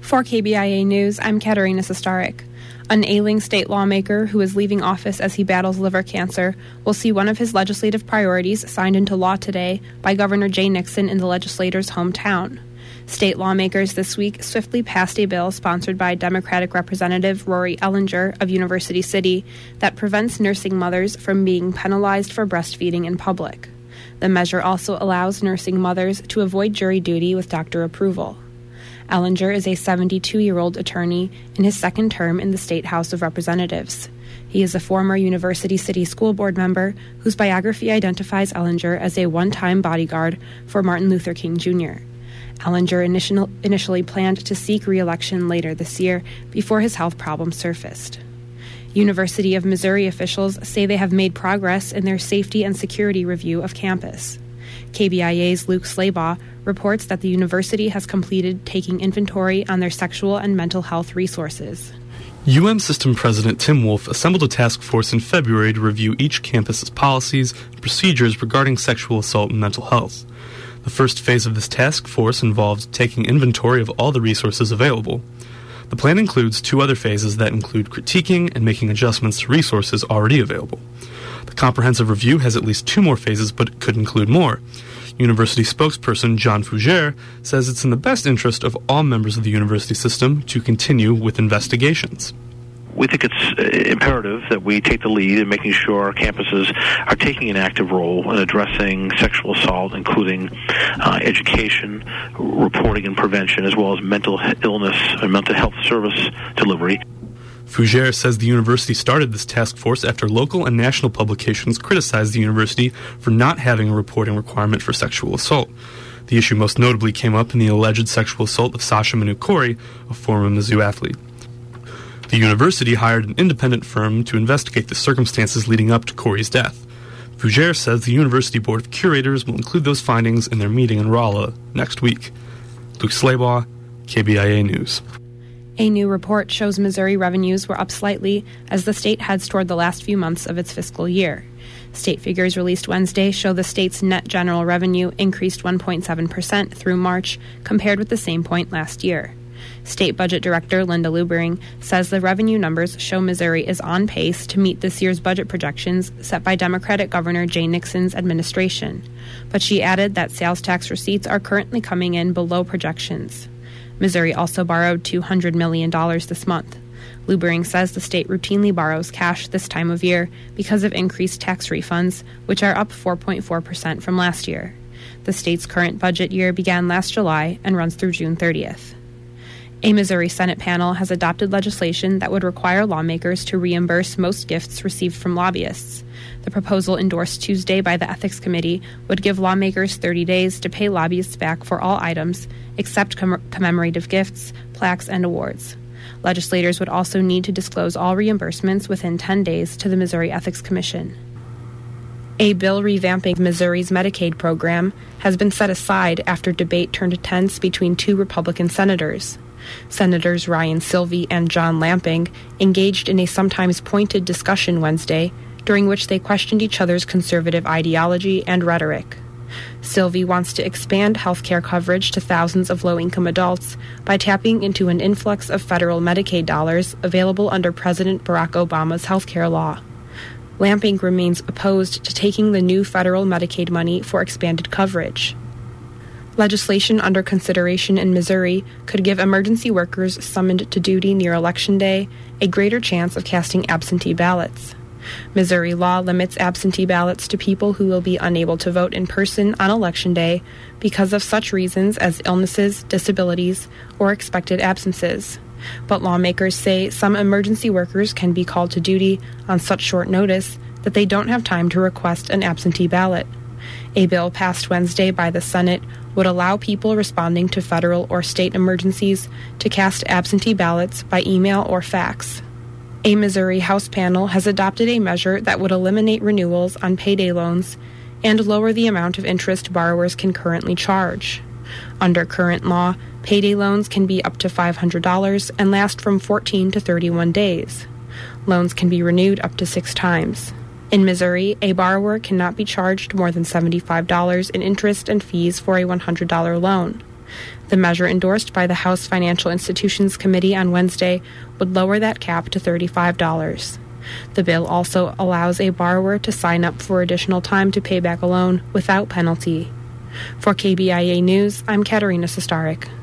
For KBIA News, I'm Katerina Sestarik. An ailing state lawmaker who is leaving office as he battles liver cancer will see one of his legislative priorities signed into law today by Governor Jay Nixon in the legislator's hometown. State lawmakers this week swiftly passed a bill sponsored by Democratic Representative Rory Ellinger of University City that prevents nursing mothers from being penalized for breastfeeding in public. The measure also allows nursing mothers to avoid jury duty with doctor approval. Ellinger is a 72-year-old attorney in his second term in the State House of Representatives. He is a former University City School Board member whose biography identifies Ellinger as a one-time bodyguard for Martin Luther King Jr. Ellinger initially planned to seek re-election later this year before his health problems surfaced. University of Missouri officials say they have made progress in their safety and security review of campus. KBIA's Luke Slabaugh reports that the university has completed taking inventory on their sexual and mental health resources. System President Tim Wolf assembled a task force in February to review each campus's policies and procedures regarding sexual assault and mental health. The first phase of this task force involved taking inventory of all the resources available. The plan includes two other phases that include critiquing and making adjustments to resources already available. The comprehensive review has at least two more phases, but it could include more. University spokesperson John Fougere says it's in the best interest of all members of the university system to continue with investigations. We think it's imperative that we take the lead in making sure our campuses are taking an active role in addressing sexual assault, including education, reporting and prevention, as well as mental illness and mental health service delivery. Fougere says the university started this task force after local and national publications criticized the university for not having a reporting requirement for sexual assault. The issue most notably came up in the alleged sexual assault of Sasha Manoukian, a former Mizzou athlete. The university hired an independent firm to investigate the circumstances leading up to Corey's death. Fougere says the University Board of Curators will include those findings in their meeting in Rolla next week. Luke Slabaugh, KBIA News. A new report shows Missouri revenues were up slightly as the state heads toward the last few months of its fiscal year. State figures released Wednesday show the state's net general revenue increased 1.7% through March compared with the same point last year. State Budget Director Linda Lubering says the revenue numbers show Missouri is on pace to meet this year's budget projections set by Democratic Governor Jay Nixon's administration. But she added that sales tax receipts are currently coming in below projections. Missouri also borrowed $200 million this month. Lubering says the state routinely borrows cash this time of year because of increased tax refunds, which are up 4.4% from last year. The state's current budget year began last July and runs through June 30th. A Missouri Senate panel has adopted legislation that would require lawmakers to reimburse most gifts received from lobbyists. The proposal endorsed Tuesday by the Ethics Committee would give lawmakers 30 days to pay lobbyists back for all items except commemorative gifts, plaques, and awards. Legislators would also need to disclose all reimbursements within 10 days to the Missouri Ethics Commission. A bill revamping Missouri's Medicaid program has been set aside after debate turned tense between two Republican senators. Senators Ryan Silvey and John Lamping engaged in a sometimes pointed discussion Wednesday, during which they questioned each other's conservative ideology and rhetoric. Silvey wants to expand health care coverage to thousands of low-income adults by tapping into an influx of federal Medicaid dollars available under President Barack Obama's health care law. Lamping remains opposed to taking the new federal Medicaid money for expanded coverage. Legislation under consideration in Missouri could give emergency workers summoned to duty near Election Day a greater chance of casting absentee ballots. Missouri law limits absentee ballots to people who will be unable to vote in person on Election Day because of such reasons as illnesses, disabilities, or expected absences. But lawmakers say some emergency workers can be called to duty on such short notice that they don't have time to request an absentee ballot. A bill passed Wednesday by the Senate would allow people responding to federal or state emergencies to cast absentee ballots by email or fax. A Missouri House panel has adopted a measure that would eliminate renewals on payday loans and lower the amount of interest borrowers can currently charge. Under current law, payday loans can be up to $500 and last from 14 to 31 days. Loans can be renewed up to 6 times. In Missouri, a borrower cannot be charged more than $75 in interest and fees for a $100 loan. The measure endorsed by the House Financial Institutions Committee on Wednesday would lower that cap to $35. The bill also allows a borrower to sign up for additional time to pay back a loan without penalty. For KBIA News, I'm Katerina Sostaric.